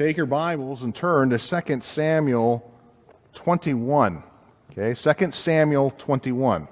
Take your Bibles and turn to 2 Samuel 21. Okay, 2 Samuel 21.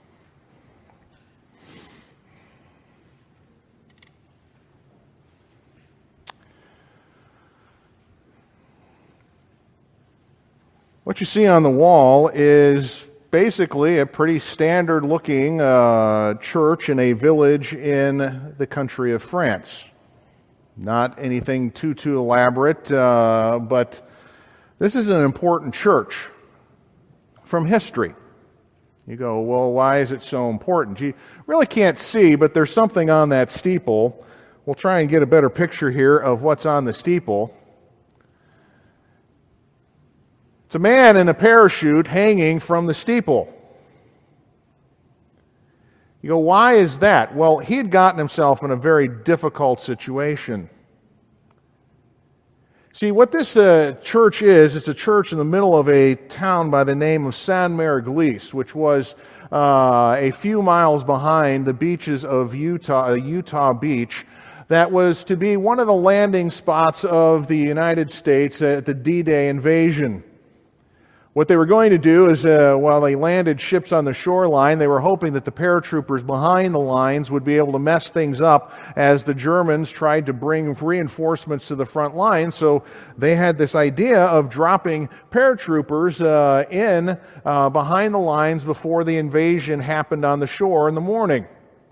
What you see on the wall is basically a pretty standard-looking church in a village in the country of France. Not anything too elaborate, but this is an important church from history. You go, well, why is it so important? You really can't see, but there's something on that steeple. We'll try and get a better picture here of what's on the steeple. It's a man in a parachute hanging from the steeple. You go, why is that? Well, he had gotten himself in a very difficult situation. See, what this church is, it's a church in the middle of a town by the name of Sainte-Mère-Église, which was a few miles behind the beaches of Utah Beach. That was to be one of the landing spots of the United States at the D-Day invasion. What they were going to do is, while they landed ships on the shoreline, they were hoping that the paratroopers behind the lines would be able to mess things up as the Germans tried to bring reinforcements to the front line. So they had this idea of dropping paratroopers in behind the lines before the invasion happened on the shore in the morning.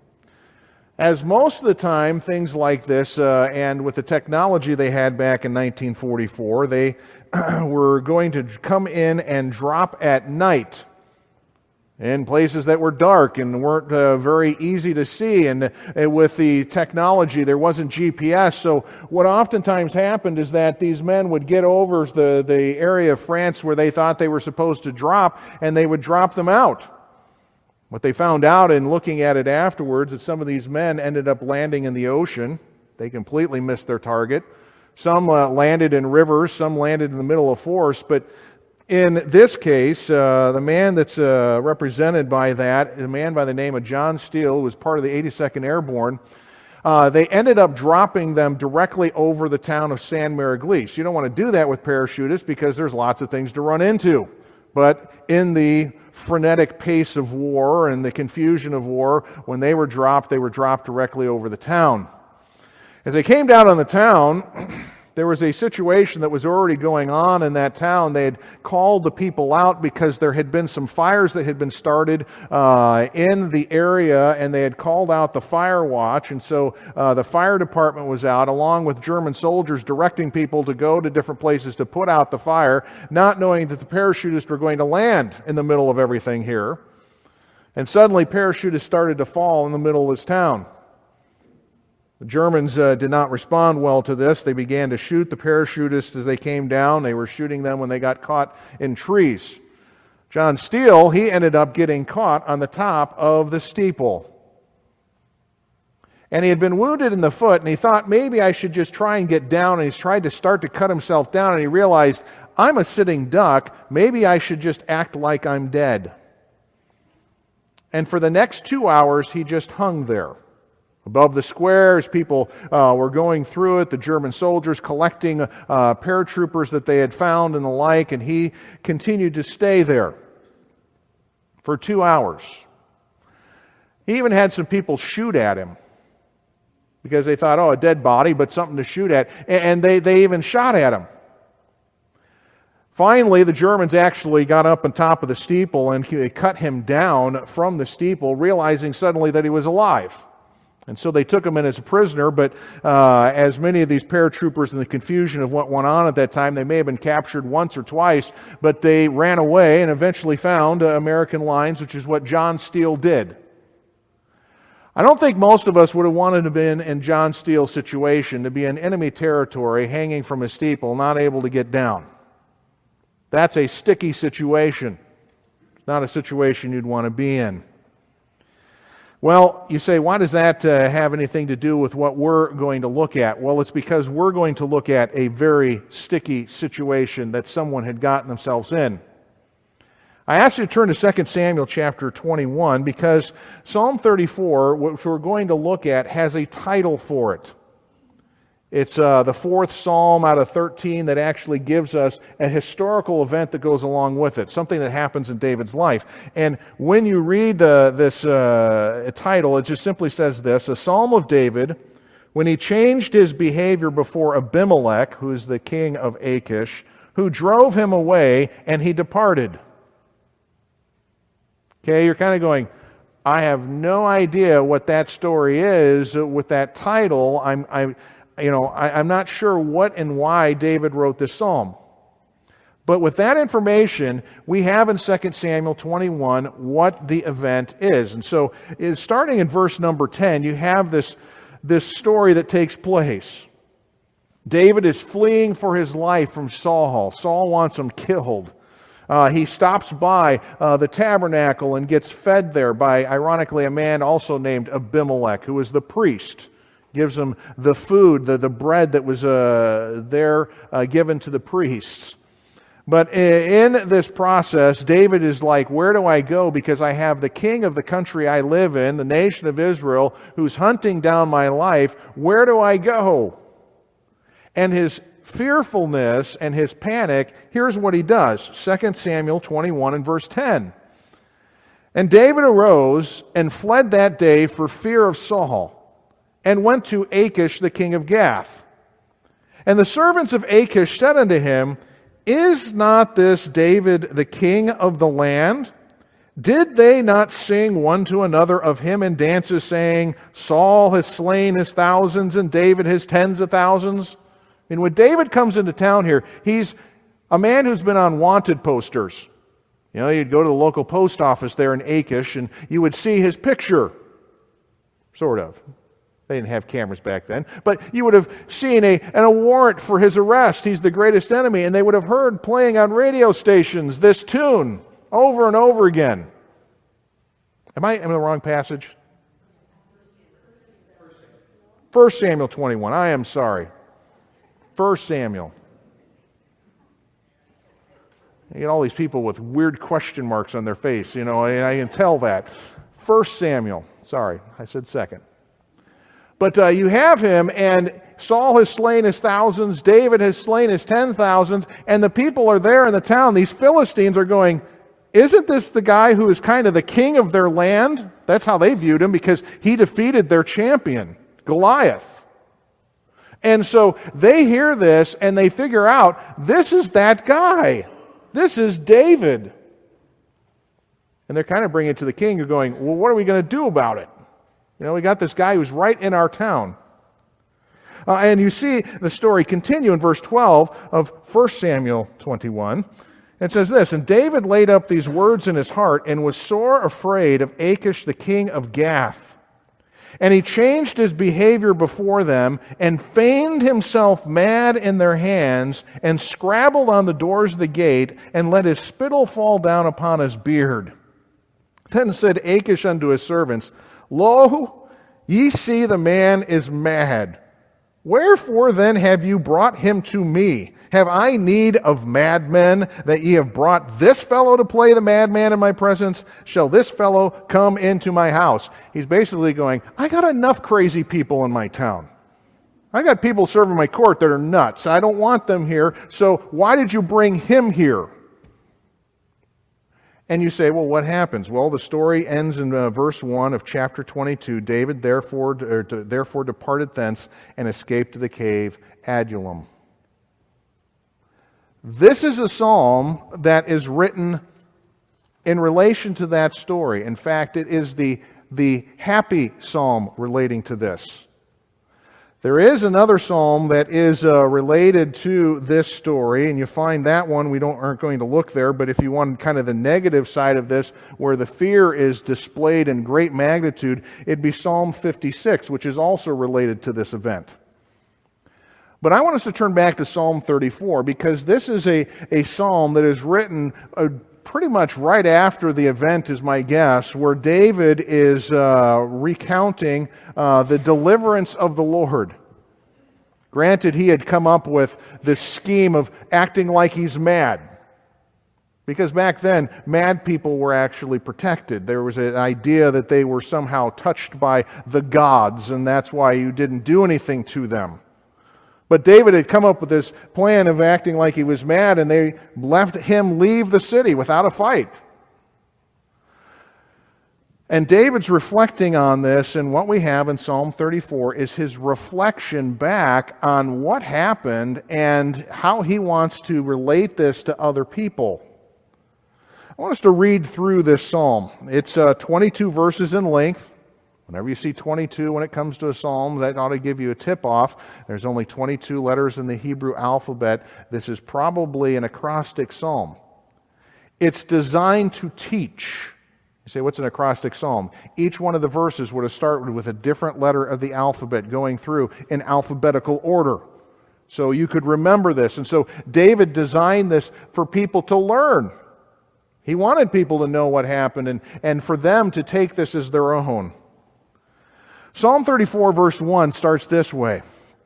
As most of the time, things like this, and with the technology they had back in 1944, they were going to come in and drop at night in places that were dark and weren't very easy to see. And with the technology, there wasn't GPS. So what oftentimes happened is that these men would get over the area of France where they thought they were supposed to drop, and they would drop them out. What they found out in looking at it afterwards, that some of these men ended up landing in the ocean. They completely missed their target. Some landed in rivers, some landed in the middle of forests. But in this case, the man that's represented by that, a man by the name of John Steele, who was part of the 82nd Airborne, they ended up dropping them directly over the town of Sainte-Mère-Église. You don't want to do that with parachutists because there's lots of things to run into. But in the frenetic pace of war and the confusion of war, when they were dropped directly over the town. As they came down on the town, there was a situation that was already going on in that town. They had called the people out because there had been some fires that had been started in the area, and they had called out the fire watch. And so the fire department was out, along with German soldiers, directing people to go to different places to put out the fire, not knowing that the parachutists were going to land in the middle of everything here. And suddenly parachutists started to fall in the middle of this town. The Germans did not respond well to this. They began to shoot the parachutists as they came down. They were shooting them when they got caught in trees. John Steele, he ended up getting caught on the top of the steeple. And he had been wounded in the foot, and he thought, maybe I should just try and get down. And he's tried to start to cut himself down, and he realized, I'm a sitting duck. Maybe I should just act like I'm dead. And for the next 2 hours, he just hung there. Above the square, as people were going through it, the German soldiers collecting paratroopers that they had found and the like, and he continued to stay there for 2 hours. He even had some people shoot at him because they thought, oh, a dead body, but something to shoot at. And they even shot at him. Finally, the Germans actually got up on top of the steeple and they cut him down from the steeple, realizing suddenly that he was alive. And so they took him in as a prisoner, but as many of these paratroopers in the confusion of what went on at that time, they may have been captured once or twice, but they ran away and eventually found American lines, which is what John Steele did. I don't think most of us would have wanted to have been in John Steele's situation, to be in enemy territory, hanging from a steeple, not able to get down. That's a sticky situation. It's not a situation you'd want to be in. Well, you say, why does that have anything to do with what we're going to look at? Well, it's because we're going to look at a very sticky situation that someone had gotten themselves in. I asked you to turn to 2 Samuel chapter 21 because Psalm 34, which we're going to look at, has a title for it. It's the fourth psalm out of 13 that actually gives us a historical event that goes along with it, something that happens in David's life. And when you read this title, it just simply says this: a psalm of David when he changed his behavior before Abimelech, who is the king of Achish, who drove him away, and he departed. Okay, you're kind of going, I have no idea what that story is with that title. I'm not sure what and why David wrote this psalm. But with that information, we have in 2 Samuel 21 what the event is. And so, starting in verse number 10, you have this story that takes place. David is fleeing for his life from Saul. Saul wants him killed. He stops by the tabernacle and gets fed there by, ironically, a man also named Abimelech, who was the priest. Gives him the food, the bread that was there given to the priests. But in this process, David is like, where do I go? Because I have the king of the country I live in, the nation of Israel, who's hunting down my life. Where do I go? And his fearfulness and his panic, here's what he does. 2 Samuel 21 and verse 10. And David arose and fled that day for fear of Saul, and went to Achish the king of Gath. And the servants of Achish said unto him, Is not this David the king of the land? Did they not sing one to another of him in dances, saying, Saul has slain his thousands, and David his tens of thousands? And when David comes into town here, he's a man who's been on wanted posters. You'd go to the local post office there in Achish, and you would see his picture, sort of. They didn't have cameras back then. But you would have seen a warrant for his arrest. He's the greatest enemy. And they would have heard playing on radio stations this tune over and over again. Am I in the wrong passage? 1 Samuel 21. I am sorry. 1 Samuel. You get all these people with weird question marks on their face. And I can tell that. 1 Samuel. Sorry, I said second. But you have him, and Saul has slain his thousands, David has slain his 10,000s, and the people are there in the town. These Philistines are going, isn't this the guy who is kind of the king of their land? That's how they viewed him, because he defeated their champion, Goliath. And so they hear this, and they figure out, this is that guy. This is David. And they're kind of bringing it to the king, who's going, well, what are we going to do about it? We got this guy who's right in our town. And you see the story continue in verse 12 of 1 Samuel 21. It says this, And David laid up these words in his heart and was sore afraid of Achish the king of Gath. And he changed his behavior before them and feigned himself mad in their hands and scrabbled on the doors of the gate and let his spittle fall down upon his beard. Then said Achish unto his servants, Lo, ye see the man is mad. Wherefore then have you brought him to me? Have I need of madmen, that ye have brought this fellow to play the madman in my presence? Shall this fellow come into my house? He's basically going, I got enough crazy people in my town. I got people serving my court that are nuts. I don't want them here, so why did you bring him here? And you say, well, what happens? Well, the story ends in verse 1 of chapter 22. David therefore departed thence and escaped to the cave Adullam. This is a psalm that is written in relation to that story. In fact, it is the happy psalm relating to this. There is another psalm that is related to this story, and you find that one. We aren't going to look there, but if you want kind of the negative side of this, where the fear is displayed in great magnitude, it'd be Psalm 56, which is also related to this event. But I want us to turn back to Psalm 34, because this is a psalm that is written pretty much right after the event, is my guess, where David is recounting the deliverance of the Lord. Granted, he had come up with this scheme of acting like he's mad. Because back then, mad people were actually protected. There was an idea that they were somehow touched by the gods, and that's why you didn't do anything to them. But David had come up with this plan of acting like he was mad, and they left him leave the city without a fight. And David's reflecting on this, and what we have in Psalm 34 is his reflection back on what happened and how he wants to relate this to other people. I want us to read through this psalm. It's 22 verses in length. Whenever you see 22 when it comes to a psalm, that ought to give you a tip-off. There's only 22 letters in the Hebrew alphabet. This is probably an acrostic psalm. It's designed to teach. You say, what's an acrostic psalm? Each one of the verses would have started with a different letter of the alphabet going through in alphabetical order. So you could remember this. And so David designed this for people to learn. He wanted people to know what happened and for them to take this as their own. Psalm 34 verse 1 starts this way.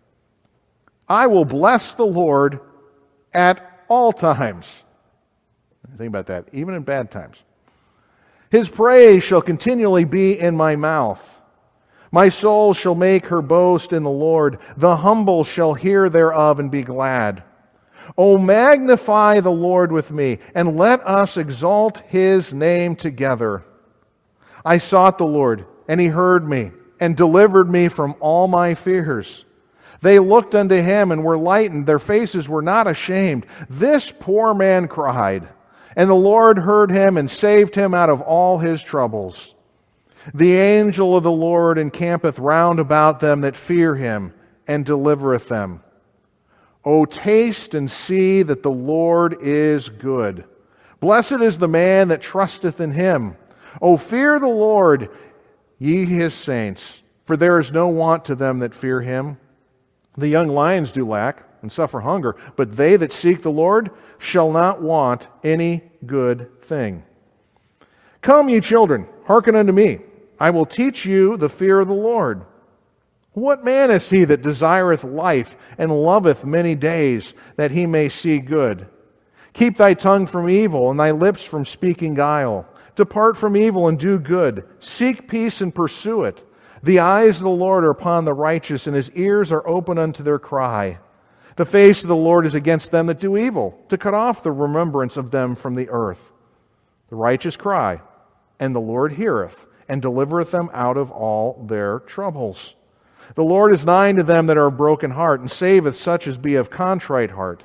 I will bless the Lord at all times. Think about that, even in bad times. His praise shall continually be in my mouth. My soul shall make her boast in the Lord. The humble shall hear thereof and be glad. O magnify the Lord with me, and let us exalt his name together. I sought the Lord, and he heard me, and delivered me from all my fears. They looked unto him and were lightened. Their faces were not ashamed. This poor man cried, and the Lord heard him and saved him out of all his troubles. The angel of the Lord encampeth round about them that fear him, and delivereth them. O taste and see that the Lord is good. Blessed is the man that trusteth in him. O fear the Lord, ye his saints, for there is no want to them that fear him. The young lions do lack and suffer hunger, but they that seek the Lord shall not want any good thing. Come, ye children, hearken unto me. I will teach you the fear of the Lord. What man is he that desireth life and loveth many days, that he may see good? Keep thy tongue from evil, and thy lips from speaking guile. Depart from evil and do good. Seek peace and pursue it. The eyes of the Lord are upon the righteous, and his ears are open unto their cry. The face of the Lord is against them that do evil, to cut off the remembrance of them from the earth. The righteous cry, and the Lord heareth, and delivereth them out of all their troubles. The Lord is nigh to them that are of broken heart, and saveth such as be of contrite heart.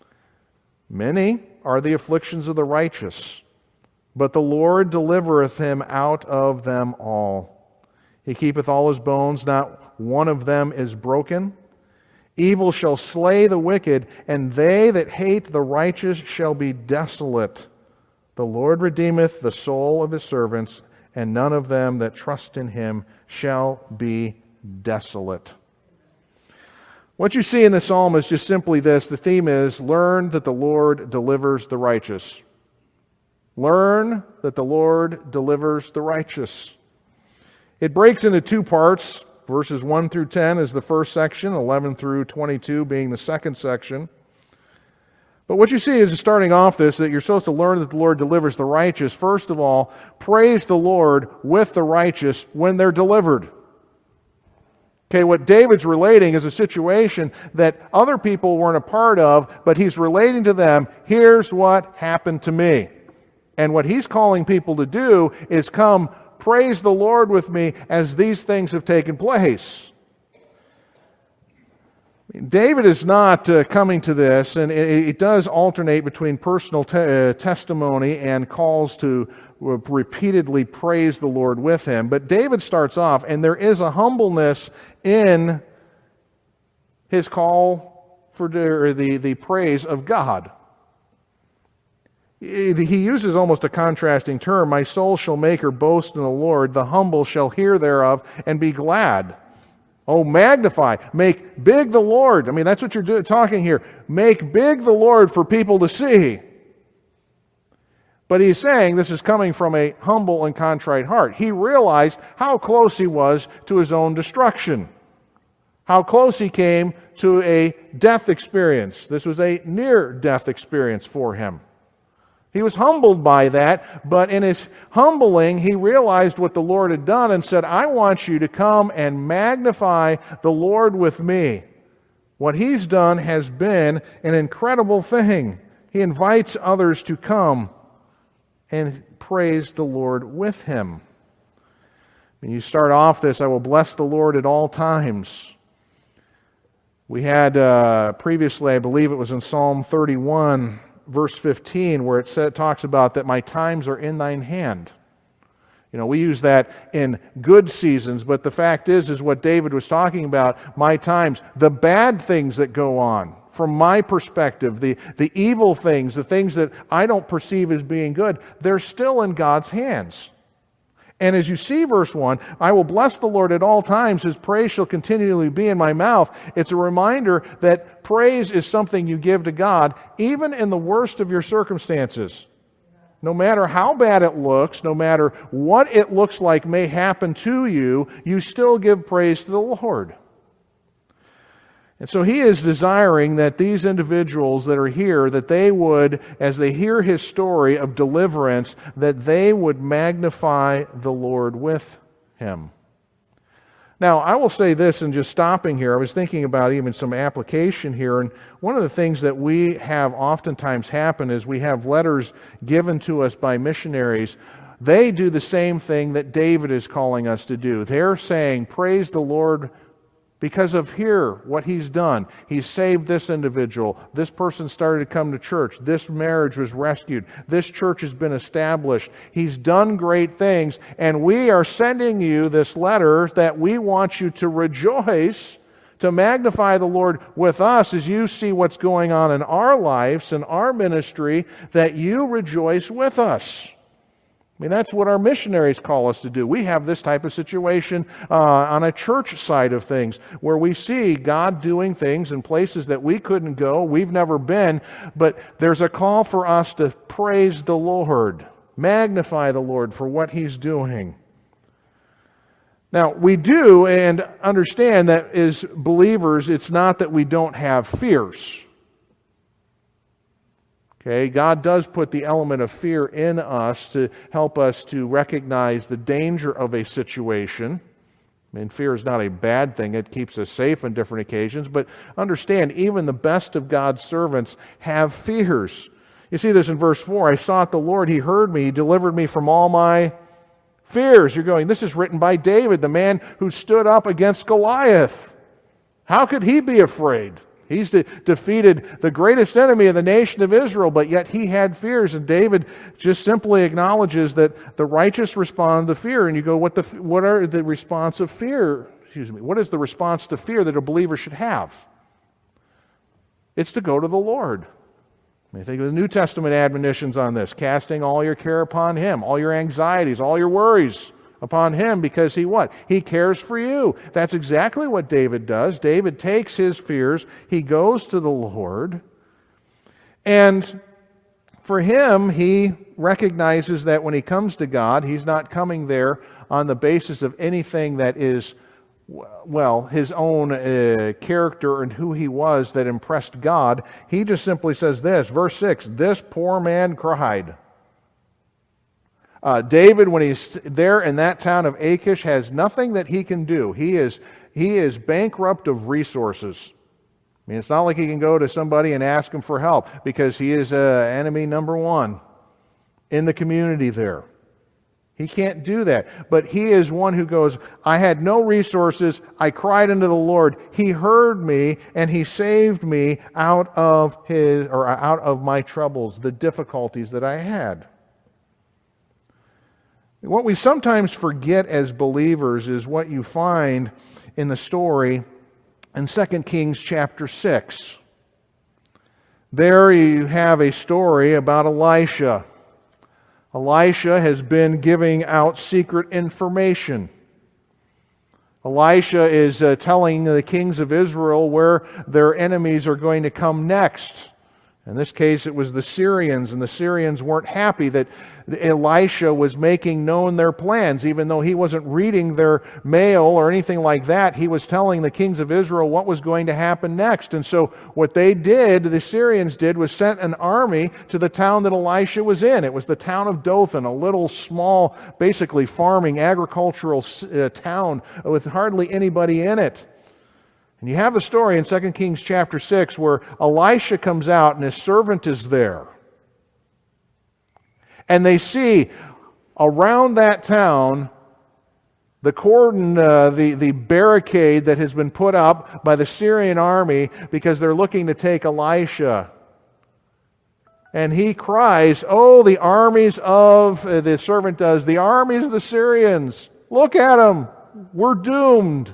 Many are the afflictions of the righteous, but the Lord delivereth him out of them all. He keepeth all his bones, not one of them is broken. Evil shall slay the wicked, and they that hate the righteous shall be desolate. The Lord redeemeth the soul of his servants, and none of them that trust in him shall be desolate. What you see in the psalm is just simply this. The theme is, learn that the Lord delivers the righteous. Learn that the Lord delivers the righteous. It breaks into two parts. Verses 1 through 10 is the first section, 11 through 22 being the second section. But what you see is, starting off this, that you're supposed to learn that the Lord delivers the righteous. First of all, praise the Lord with the righteous when they're delivered. Okay, what David's relating is a situation that other people weren't a part of, but he's relating to them, here's what happened to me. And what he's calling people to do is come praise the Lord with me as these things have taken place. David is not coming to this, and it does alternate between personal testimony and calls to repeatedly praise the Lord with him. But David starts off, and there is a humbleness in his call for the praise of God. He uses almost a contrasting term. My soul shall make her boast in the Lord. The humble shall hear thereof and be glad. Oh, magnify. Make big the Lord. I mean, that's what you're talking here. Make big the Lord for people to see. But he's saying this is coming from a humble and contrite heart. He realized how close he was to his own destruction. How close he came to a death experience. This was a near-death experience for him. He was humbled by that, but in his humbling, he realized what the Lord had done and said, I want you to come and magnify the Lord with me. What he's done has been an incredible thing. He invites others to come and praise the Lord with him. When you start off this, I will bless the Lord at all times. We had previously, I believe it was in Psalm 31, verse 15, where it talks about that my times are in thine hand. You know, we use that in good seasons, but the fact is what David was talking about, my times, the bad things that go on, from my perspective, the evil things, the things that I don't perceive as being good, they're still in God's hands. And as you see verse 1, I will bless the Lord at all times, his praise shall continually be in my mouth. It's a reminder that praise is something you give to God, even in the worst of your circumstances. No matter how bad it looks, no matter what it looks like may happen to you, you still give praise to the Lord. And so he is desiring that these individuals that are here, that they would, as they hear his story of deliverance, that they would magnify the Lord with him. Now, I will say this, and just stopping here, I was thinking about even some application here, and one of the things that we have oftentimes happen is we have letters given to us by missionaries. They do the same thing that David is calling us to do. They're saying, praise the Lord because of here, what he's done. He's saved this individual. This person started to come to church. This marriage was rescued. This church has been established. He's done great things. And we are sending you this letter that we want you to rejoice, to magnify the Lord with us as you see what's going on in our lives, in our ministry, that you rejoice with us. I mean, that's what our missionaries call us to do. We have this type of situation on a church side of things, where we see God doing things in places that we couldn't go, we've never been, but there's a call for us to praise the Lord, magnify the Lord for what he's doing. Now, we do and understand that as believers, it's not that we don't have fears. Okay, God does put the element of fear in us to help us to recognize the danger of a situation. I mean, fear is not a bad thing. It keeps us safe on different occasions. But understand, even the best of God's servants have fears. You see this in verse 4. I sought the Lord, he heard me, he delivered me from all my fears. You're going, this is written by David, the man who stood up against Goliath. How could he be afraid? He's defeated the greatest enemy of the nation of Israel, but yet he had fears. And David just simply acknowledges that the righteous respond to fear. And you go, what are the response of fear? What is the response to fear that a believer should have? It's to go to the Lord. I think of the New Testament admonitions on this, casting all your care upon him, all your anxieties, all your worries upon him, because he what? He cares for you. That's exactly what David does. David takes his fears, he goes to the Lord, and for him, he recognizes that when he comes to God, he's not coming there on the basis of anything that is, well, his own character and who he was that impressed God. He just simply says this, verse 6, this poor man cried. David, when he's there in that town of Achish, has nothing that he can do. He is bankrupt of resources. I mean, it's not like he can go to somebody and ask him for help, because he is enemy number one in the community there. He can't do that. But he is one who goes, I had no resources. I cried unto the Lord. He heard me and he saved me out of my troubles, the difficulties that I had. What we sometimes forget as believers is what you find in the story in 2 Kings chapter 6. There you have a story about Elisha. Elisha has been giving out secret information. Elisha is telling the kings of Israel where their enemies are going to come next. In this case, it was the Syrians, and the Syrians weren't happy that Elisha was making known their plans. Even though he wasn't reading their mail or anything like that, he was telling the kings of Israel what was going to happen next. And so what they did, the Syrians did, was sent an army to the town that Elisha was in. It was the town of Dothan, a little small, basically farming, agricultural town with hardly anybody in it. And you have the story in 2 Kings chapter 6 where Elisha comes out and his servant is there. And they see around that town the cordon, the barricade that has been put up by the Syrian army because they're looking to take Elisha. And he cries, "Oh, the armies of," the servant does, "the armies of the Syrians. Look at them. We're doomed."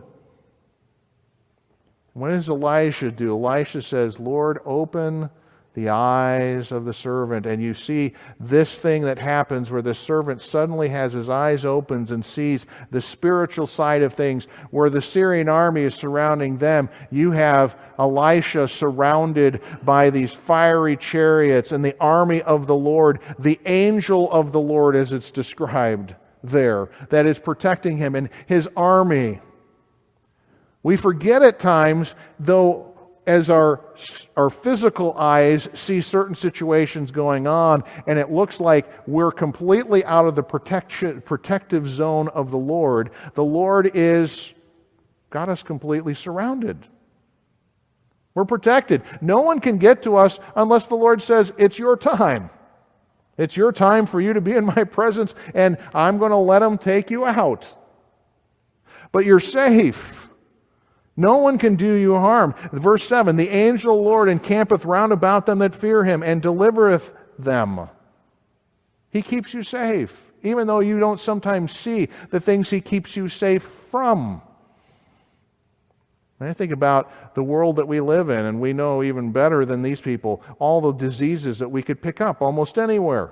What does Elisha do? Elisha says, "Lord, open the eyes of the servant." And you see this thing that happens where the servant suddenly has his eyes opened and sees the spiritual side of things. Where the Syrian army is surrounding them, you have Elisha surrounded by these fiery chariots and the army of the Lord, the angel of the Lord as it's described there, that is protecting him and his army. We forget at times, though, as our physical eyes see certain situations going on, and it looks like we're completely out of the protective zone of the Lord is got us completely surrounded. We're protected. No one can get to us unless the Lord says, "It's your time. It's your time for you to be in my presence, and I'm going to let them take you out." But you're safe. No one can do you harm. Verse 7, "The angel of the Lord encampeth round about them that fear him, and delivereth them." He keeps you safe, even though you don't sometimes see the things he keeps you safe from. And I think about the world that we live in, and we know even better than these people all the diseases that we could pick up almost anywhere.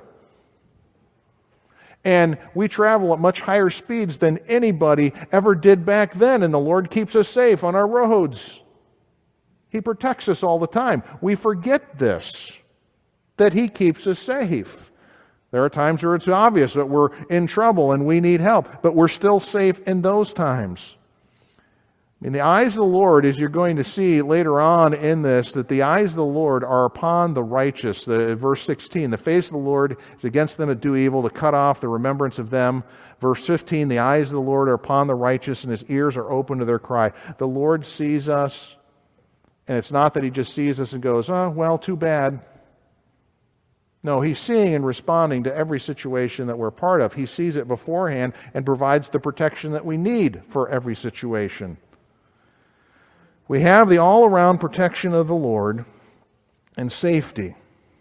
And we travel at much higher speeds than anybody ever did back then, and the Lord keeps us safe on our roads. He protects us all the time. We forget this, that He keeps us safe. There are times where it's obvious that we're in trouble and we need help, but we're still safe in those times. In the eyes of the Lord, as you're going to see later on in this, that the eyes of the Lord are upon the righteous. Verse 16, "The face of the Lord is against them that do evil, to cut off the remembrance of them." Verse 15, "The eyes of the Lord are upon the righteous, and His ears are open to their cry." The Lord sees us, and it's not that He just sees us and goes, "Oh, well, too bad." No, He's seeing and responding to every situation that we're part of. He sees it beforehand and provides the protection that we need for every situation. We have the all-around protection of the Lord and safety.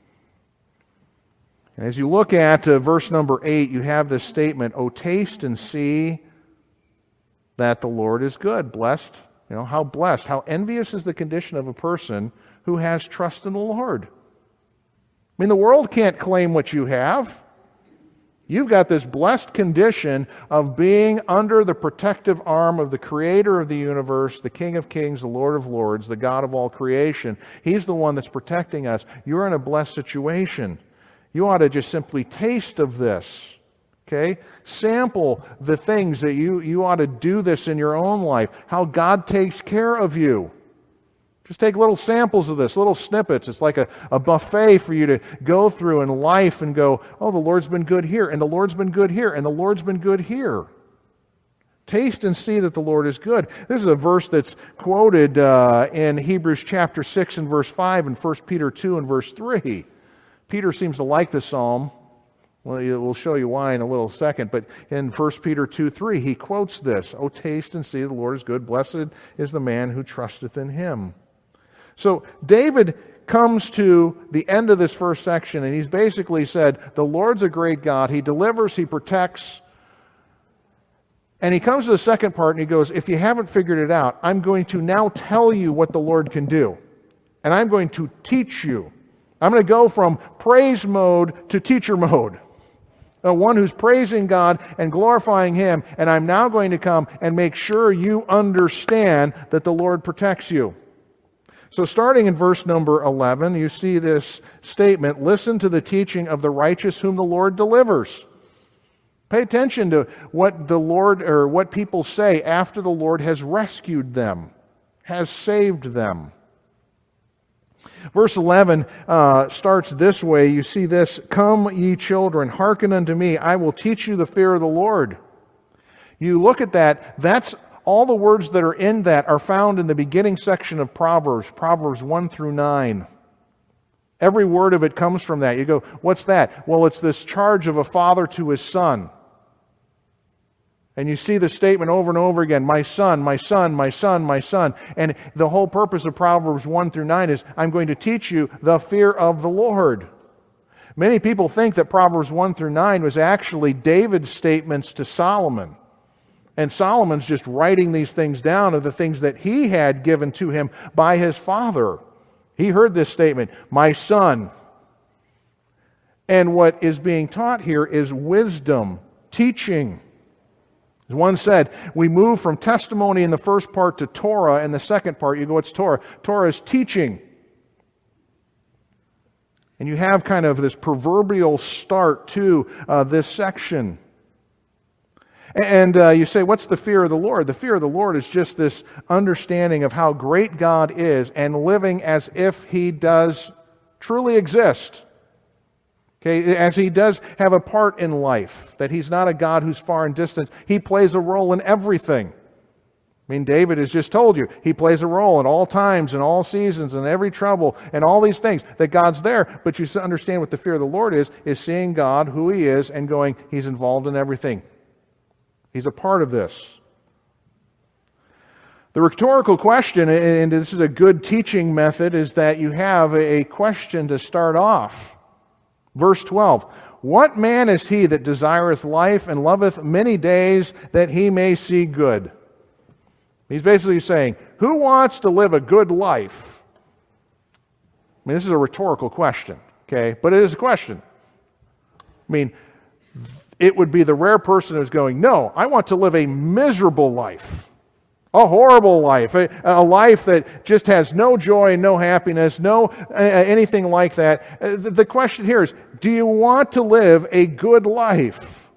And as you look at verse number 8, you have this statement, "O taste and see that the Lord is good." Blessed. How blessed, how envious is the condition of a person who has trust in the Lord. I mean, the world can't claim what you have. You've got this blessed condition of being under the protective arm of the Creator of the universe, the King of Kings, the Lord of Lords, the God of all creation. He's the one that's protecting us. You're in a blessed situation. You ought to just simply taste of this. Okay? Sample the things that you ought to do this in your own life, how God takes care of you. Just take little samples of this, little snippets. It's like a buffet for you to go through in life and go, "Oh, the Lord's been good here, and the Lord's been good here, and the Lord's been good here." Taste and see that the Lord is good. This is a verse that's quoted in Hebrews chapter 6 and verse 5 and 1 Peter 2 and verse 3. Peter seems to like the psalm. Well, we'll show you why in a little second. But in 1 Peter 2:3, he quotes this, "O taste and see the Lord is good. Blessed is the man who trusteth in Him." So David comes to the end of this first section, and he's basically said, the Lord's a great God. He delivers, He protects. And he comes to the second part, and he goes, if you haven't figured it out, I'm going to now tell you what the Lord can do. And I'm going to teach you. I'm going to go from praise mode to teacher mode. One who's praising God and glorifying Him, and I'm now going to come and make sure you understand that the Lord protects you. So starting in verse number 11, you see this statement, "Listen to the teaching of the righteous whom the Lord delivers." Pay attention to what the Lord, or what people say after the Lord has rescued them, has saved them. Verse 11 starts this way. You see this, "Come, ye children, hearken unto me. I will teach you the fear of the Lord." You look at that, that's All the words that are in that are found in the beginning section of Proverbs, Proverbs 1 through 9. Every word of it comes from that. You go, what's that? Well, it's this charge of a father to his son. And you see the statement over and over again, my son, my son, my son, my son. And the whole purpose of Proverbs 1 through 9 is, I'm going to teach you the fear of the Lord. Many people think that Proverbs 1 through 9 was actually David's statements to Solomon. And Solomon's just writing these things down of the things that he had given to him by his father. He heard this statement, my son. And what is being taught here is wisdom, teaching. As one said, we move from testimony in the first part to Torah in the second part. You go, what's Torah? Torah is teaching. And you have kind of this proverbial start to this section. And you say, what's the fear of the Lord? The fear of the Lord is just this understanding of how great God is and living as if He does truly exist. Okay, as He does have a part in life, that He's not a God who's far and distant. He plays a role in everything. I mean, David has just told you, he plays a role in all times and all seasons and every trouble and all these things, that God's there. But you understand what the fear of the Lord is seeing God, who He is, and going, He's involved in everything. He's a part of this. The rhetorical question, and this is a good teaching method, is that you have a question to start off. Verse 12, what man is he that desireth life and loveth many days that he may see good? He's basically saying, who wants to live a good life? I mean, this is a rhetorical question, okay? But it is a question. I mean, it would be the rare person who's going, no, I want to live a miserable life, a horrible life, a life that just has no joy, no happiness, no anything like that. The question here is, do you want to live a good life?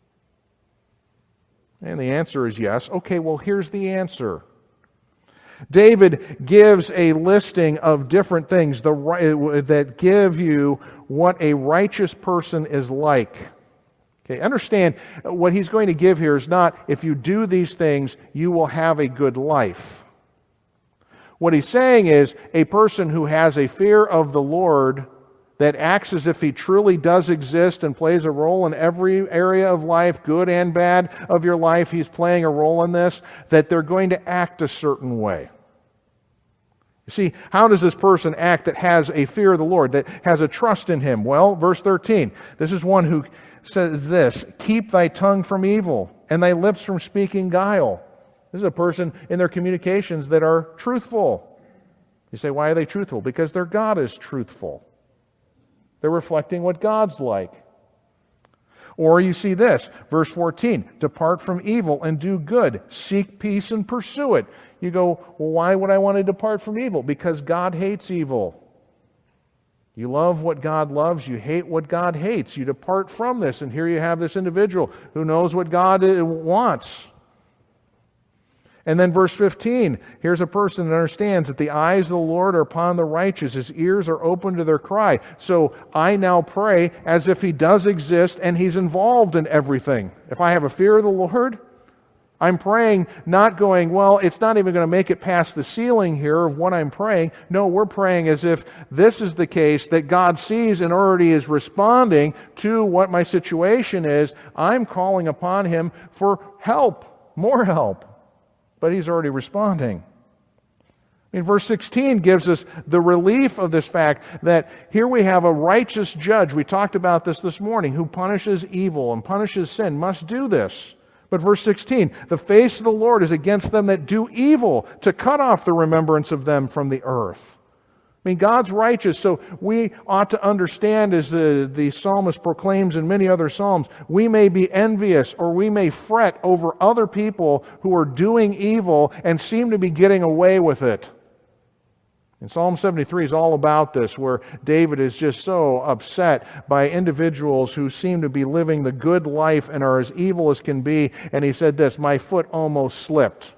And the answer is yes. Okay, well, here's the answer. David gives a listing of different things that give you what a righteous person is like. Okay, understand, what he's going to give here is not, if you do these things, you will have a good life. What he's saying is, a person who has a fear of the Lord that acts as if He truly does exist and plays a role in every area of life, good and bad of your life, He's playing a role in this, that they're going to act a certain way. You see, how does this person act that has a fear of the Lord, that has a trust in Him? Well, verse 13, this is one who says this, keep thy tongue from evil and thy lips from speaking guile. This is a person in their communications that are truthful. You say, why are they truthful? Because their God is truthful. They're reflecting what God's like. Or you see this, verse 14, depart from evil and do good, seek peace and pursue it. You go, well, why would I want to depart from evil? Because God hates evil. You love what God loves, you hate what God hates. You depart from this, and here you have this individual who knows what God wants. And then verse 15, here's a person that understands that the eyes of the Lord are upon the righteous, His ears are open to their cry. So I now pray as if He does exist and He's involved in everything. If I have a fear of the Lord, I'm praying, not going, well, it's not even going to make it past the ceiling here of what I'm praying. No, we're praying as if this is the case, that God sees and already is responding to what my situation is. I'm calling upon Him for help, more help. But He's already responding. I mean, verse 16 gives us the relief of this fact that here we have a righteous judge. We talked about this morning, who punishes evil and punishes sin, must do this. But verse 16, the face of the Lord is against them that do evil, to cut off the remembrance of them from the earth. I mean, God's righteous, so we ought to understand, as the psalmist proclaims in many other psalms, we may be envious or we may fret over other people who are doing evil and seem to be getting away with it. And Psalm 73 is all about this, where David is just so upset by individuals who seem to be living the good life and are as evil as can be. And he said this, my foot almost slipped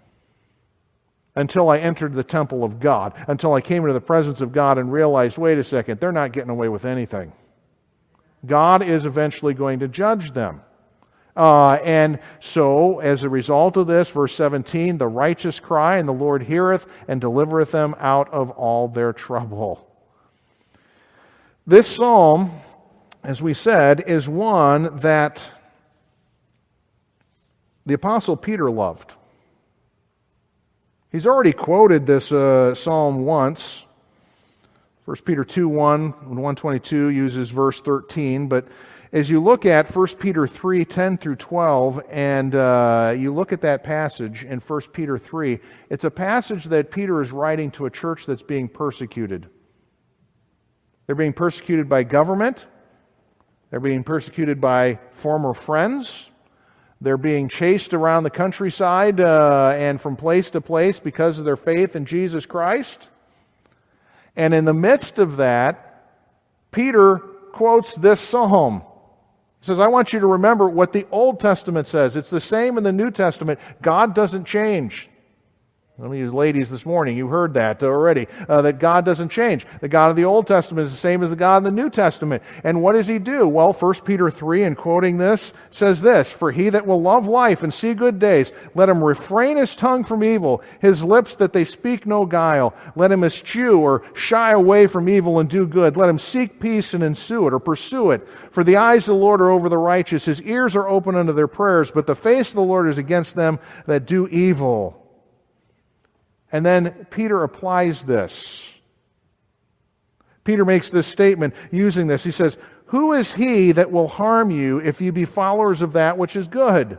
until I entered the temple of God, until I came into the presence of God and realized, wait a second, they're not getting away with anything. God is eventually going to judge them. And so, as a result of this, verse 17, the righteous cry, and the Lord heareth, and delivereth them out of all their trouble. This psalm, as we said, is one that the Apostle Peter loved. He's already quoted this psalm once. 1 Peter 2:1 and 122 uses verse 13, but as you look at 1 Peter 3:10 through 12, and you look at that passage in 1 Peter 3, it's a passage that Peter is writing to a church that's being persecuted. They're being persecuted by government. They're being persecuted by former friends. They're being chased around the countryside and from place to place because of their faith in Jesus Christ. And in the midst of that, Peter quotes this psalm. He says, I want you to remember what the Old Testament says. It's the same in the New Testament. God doesn't change. Some of you ladies this morning, you heard that already, that God doesn't change. The God of the Old Testament is the same as the God of the New Testament. And what does He do? Well, 1 Peter 3, in quoting this, says this, For he that will love life and see good days, let him refrain his tongue from evil, his lips that they speak no guile. Let him eschew or shy away from evil and do good. Let him seek peace and ensue it or pursue it. For the eyes of the Lord are over the righteous. His ears are open unto their prayers, but the face of the Lord is against them that do evil. And then Peter applies this. Peter makes this statement using this. He says, Who is he that will harm you if you be followers of that which is good?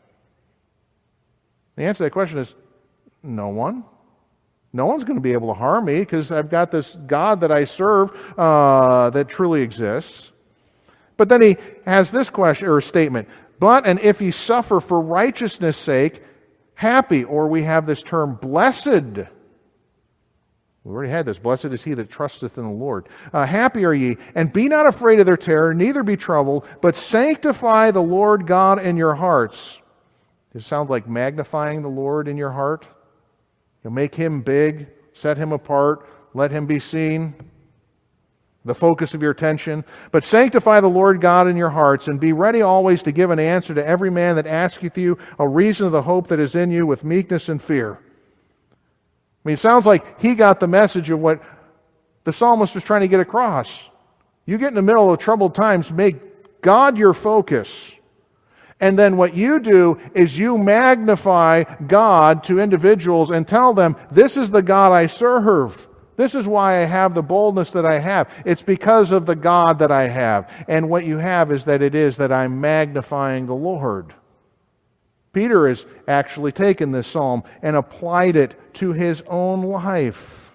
The answer to that question is no one. No one's going to be able to harm me because I've got this God that I serve that truly exists. But then he has this question or statement. But, and if ye suffer for righteousness' sake, happy, or we have this term, blessed. We already had this. Blessed is he that trusteth in the Lord. Happy are ye, and be not afraid of their terror, neither be troubled, but sanctify the Lord God in your hearts. Does it sound like magnifying the Lord in your heart? You'll make Him big, set Him apart, let Him be seen, the focus of your attention. But sanctify the Lord God in your hearts, and be ready always to give an answer to every man that asketh you a reason of the hope that is in you with meekness and fear. I mean, it sounds like he got the message of what the psalmist was trying to get across. You get in the middle of troubled times, make God your focus. And then what you do is you magnify God to individuals and tell them, this is the God I serve. This is why I have the boldness that I have. It's because of the God that I have. And what you have is that it is that I'm magnifying the Lord. Peter has actually taken this psalm and applied it to his own life.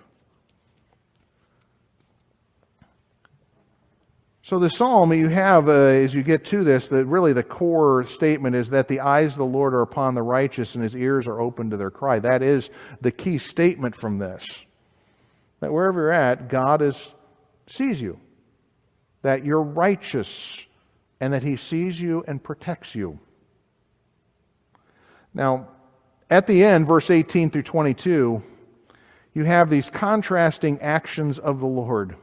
So the psalm you have, as you get to this, that really the core statement is that the eyes of the Lord are upon the righteous and His ears are open to their cry. That is the key statement from this. That wherever you're at, God sees you. That you're righteous and that He sees you and protects you. Now, at the end, verse 18 through 22, you have these contrasting actions of the Lord. It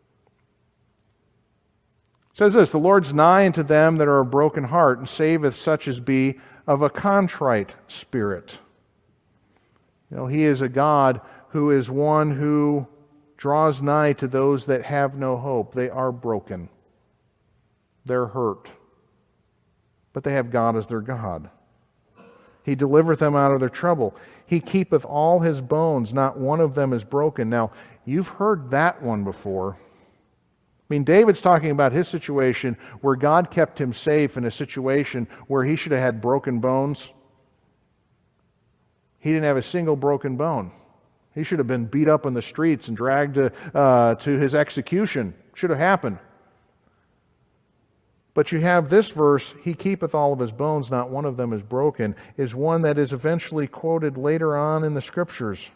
says this, The Lord's nigh unto them that are of broken heart, and saveth such as be of a contrite spirit. You know, He is a God who is one who draws nigh to those that have no hope. They are broken. They're hurt. But they have God as their God. He delivereth them out of their trouble. He keepeth all His bones, not one of them is broken. Now, you've heard that one before. I mean, David's talking about his situation where God kept him safe in a situation where he should have had broken bones. He didn't have a single broken bone. He should have been beat up in the streets and dragged to his execution. Should have happened. But you have this verse, He keepeth all of His bones, not one of them is broken, is one that is eventually quoted later on in the Scriptures.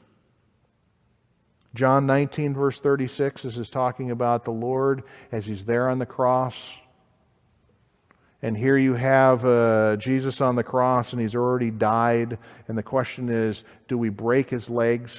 John 19, verse 36, this is talking about the Lord as He's there on the cross. And here you have Jesus on the cross, and He's already died. And the question is, do we break His legs?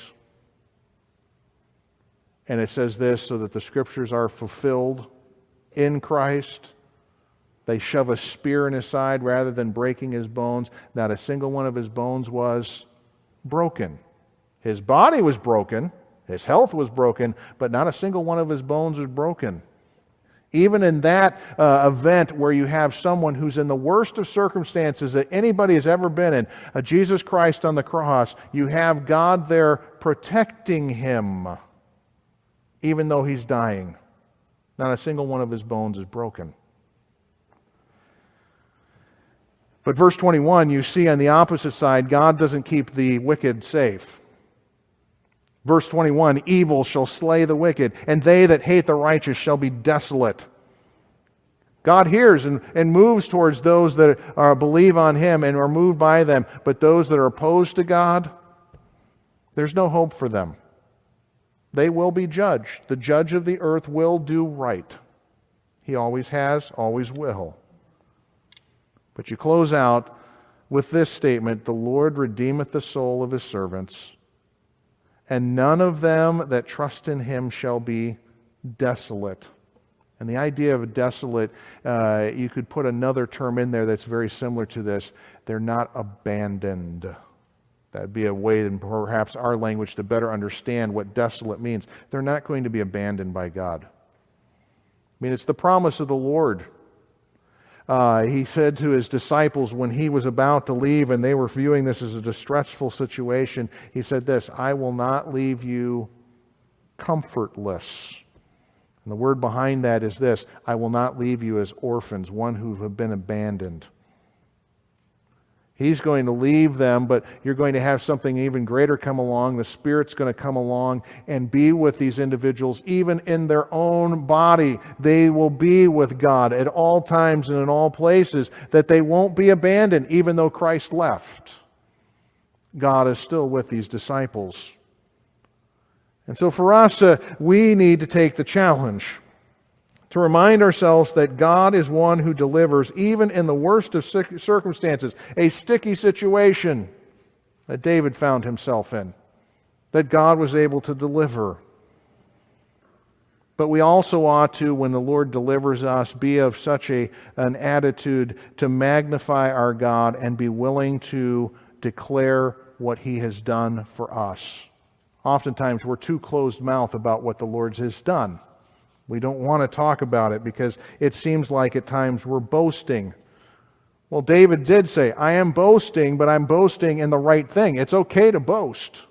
And it says this, so that the Scriptures are fulfilled in Christ. They shove a spear in his side rather than breaking his bones. Not a single one of his bones was broken. His body was broken, his health was broken, but not a single one of his bones was broken. Even in that event where you have someone who's in the worst of circumstances that anybody has ever been in, Jesus Christ on the cross, you have God there protecting him, even though he's dying. Not a single one of his bones is broken. But verse 21, you see on the opposite side, God doesn't keep the wicked safe. Verse 21, evil shall slay the wicked, and they that hate the righteous shall be desolate. God hears and moves towards those that believe on him and are moved by them, but those that are opposed to God, there's no hope for them. They will be judged. The judge of the earth will do right. He always has, always will. But you close out with this statement, the Lord redeemeth the soul of his servants, and none of them that trust in him shall be desolate. And the idea of desolate, you could put another term in there that's very similar to this. They're not abandoned. That'd be a way, in perhaps our language, to better understand what desolate means. They're not going to be abandoned by God. I mean, it's the promise of the Lord. He said to his disciples when he was about to leave and they were viewing this as a distressful situation, he said this, I will not leave you comfortless. And the word behind that is this, I will not leave you as orphans, one who have been abandoned. He's going to leave them, but you're going to have something even greater come along. The Spirit's going to come along and be with these individuals, even in their own body. They will be with God at all times and in all places, that they won't be abandoned, even though Christ left. God is still with these disciples. And so for us, we need to take the challenge to remind ourselves that God is one who delivers even in the worst of circumstances, a sticky situation that David found himself in, that God was able to deliver. But we also ought to, when the Lord delivers us, be of such an attitude to magnify our God and be willing to declare what He has done for us. Oftentimes we're too closed-mouthed about what the Lord has done. We don't want to talk about it because it seems like at times we're boasting. Well, David did say, I am boasting, but I'm boasting in the right thing. It's okay to boast.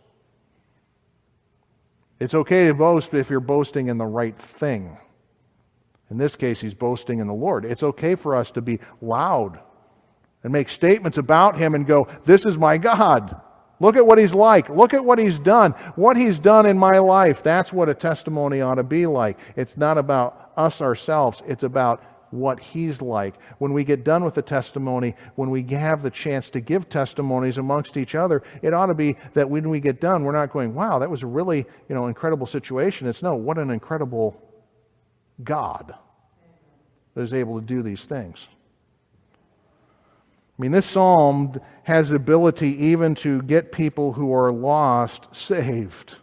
It's okay to boast if you're boasting in the right thing. In this case, he's boasting in the Lord. It's okay for us to be loud and make statements about Him and go, this is my God. Look at what He's like. Look at what He's done. What He's done in my life. That's what a testimony ought to be like. It's not about us ourselves. It's about what He's like. When we get done with the testimony, when we have the chance to give testimonies amongst each other, it ought to be that when we get done, we're not going, wow, that was a really incredible situation. It's no, what an incredible God that is able to do these things. I mean, this psalm has the ability even to get people who are lost saved.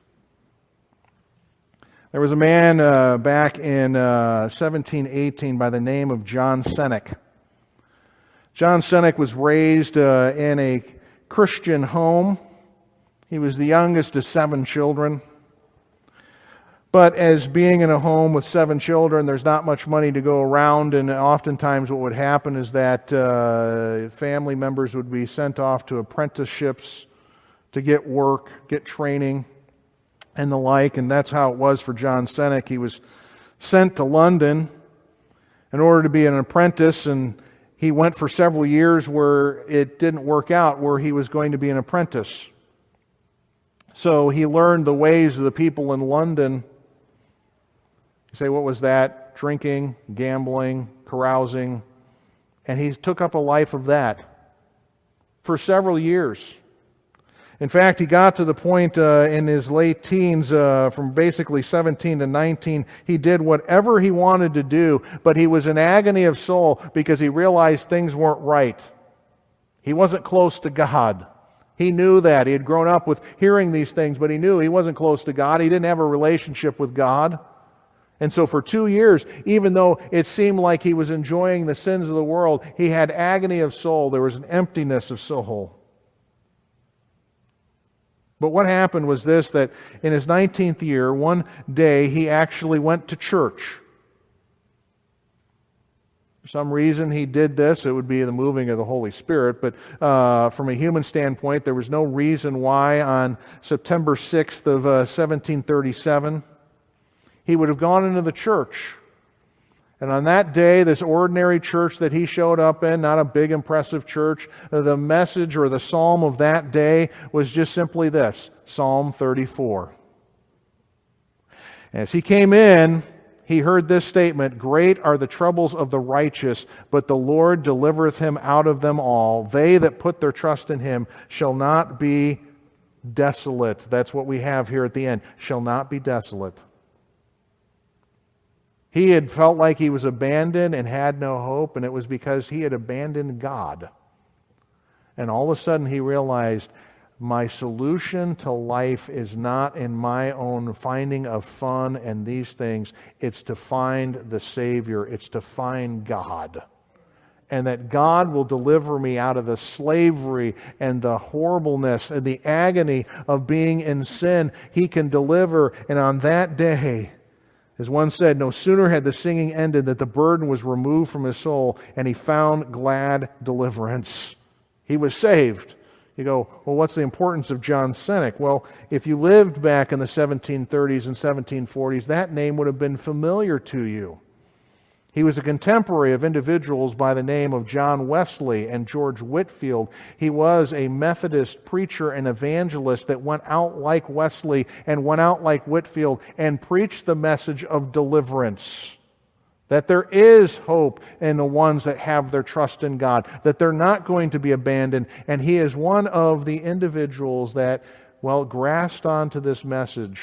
There was a man back in 1718 by the name of John Cennick. John Cennick was raised in a Christian home. He was the youngest of 7 children. But as being in a home with 7 children, there's not much money to go around, and oftentimes what would happen is that family members would be sent off to apprenticeships to get work, get training, and the like, and that's how it was for John Cennick. He was sent to London in order to be an apprentice, and he went for several years where it didn't work out, where he was going to be an apprentice. So he learned the ways of the people in London. You say, what was that? Drinking, gambling, carousing. And he took up a life of that for several years. In fact, he got to the point in his late teens, from basically 17 to 19, he did whatever he wanted to do, but he was in agony of soul because he realized things weren't right. He wasn't close to God. He knew that. He had grown up with hearing these things, but he knew he wasn't close to God. He didn't have a relationship with God. And so for 2 years, even though it seemed like he was enjoying the sins of the world, he had agony of soul. There was an emptiness of soul. But what happened was this, that in his 19th year, one day, he actually went to church. For some reason he did this. It would be the moving of the Holy Spirit. But from a human standpoint, there was no reason why on September 6th of 1737, he would have gone into the church. And on that day, this ordinary church that he showed up in, not a big impressive church, the message or the psalm of that day was just simply this, Psalm 34. As he came in, he heard this statement, "Great are the troubles of the righteous, but the Lord delivereth him out of them all. They that put their trust in him shall not be desolate." That's what we have here at the end, shall not be desolate. He had felt like he was abandoned and had no hope, and it was because he had abandoned God. And all of a sudden he realized, my solution to life is not in my own finding of fun and these things. It's to find the Savior. It's to find God. And that God will deliver me out of the slavery and the horribleness and the agony of being in sin. He can deliver. And on that day, as one said, no sooner had the singing ended that the burden was removed from his soul, and he found glad deliverance. He was saved. You go, well, what's the importance of John Cennick? Well, if you lived back in the 1730s and 1740s, that name would have been familiar to you. He was a contemporary of individuals by the name of John Wesley and George Whitefield. He was a Methodist preacher and evangelist that went out like Wesley and went out like Whitefield and preached the message of deliverance. That there is hope in the ones that have their trust in God. That they're not going to be abandoned. And he is one of the individuals that, grasped onto this message.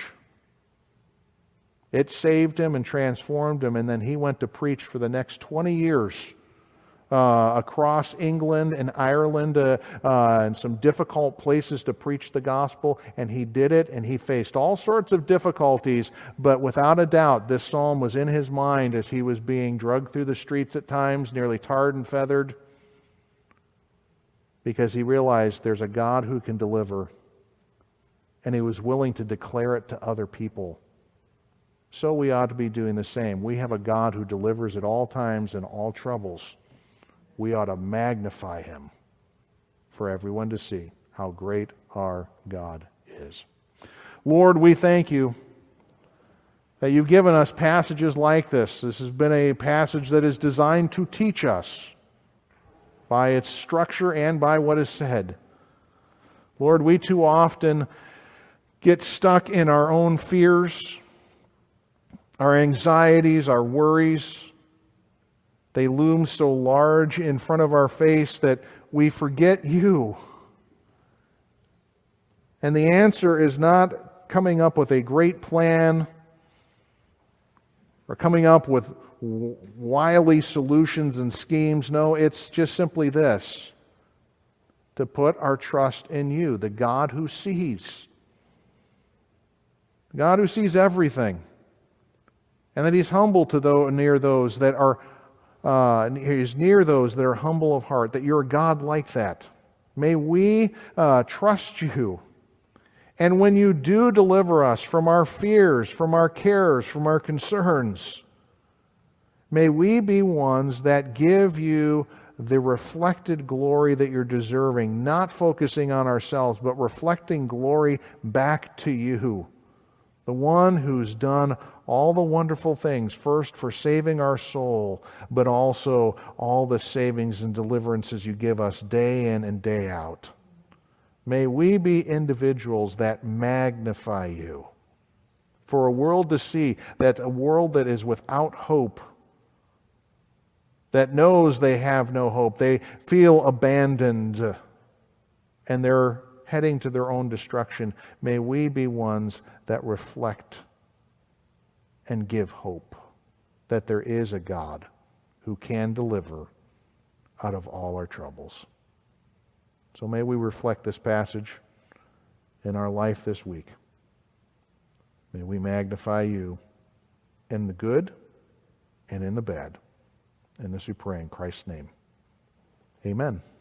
It saved him and transformed him, and then he went to preach for the next 20 years across England and Ireland and some difficult places to preach the gospel, and he did it, and he faced all sorts of difficulties, but without a doubt, this psalm was in his mind as he was being dragged through the streets at times, nearly tarred and feathered, because he realized there's a God who can deliver, and he was willing to declare it to other people. So we ought to be doing the same. We have a God who delivers at all times and all troubles. We ought to magnify him for everyone to see how great our God is. Lord, we thank you that you've given us passages like this. This has been a passage that is designed to teach us by its structure and by what is said. Lord, we too often get stuck in our own fears, our anxieties, our worries. They loom so large in front of our face that we forget you. And the answer is not coming up with a great plan or coming up with wily solutions and schemes. No, it's just simply this: to put our trust in you, the God who sees. The God who sees everything. And that he's humble to near those that are he's near those that are humble of heart, that you're a God like that. May we trust you. And when you do deliver us from our fears, from our cares, from our concerns, may we be ones that give you the reflected glory that you're deserving, not focusing on ourselves, but reflecting glory back to you, the one who's done all the wonderful things, first for saving our soul, but also all the savings and deliverances you give us day in and day out. May we be individuals that magnify you. For a world to see, that a world that is without hope, that knows they have no hope, they feel abandoned, and they're heading to their own destruction. May we be ones that reflect and give hope that there is a God who can deliver out of all our troubles. So may we reflect this passage in our life this week. May we magnify you in the good and in the bad. And this we pray in Christ's name. Amen.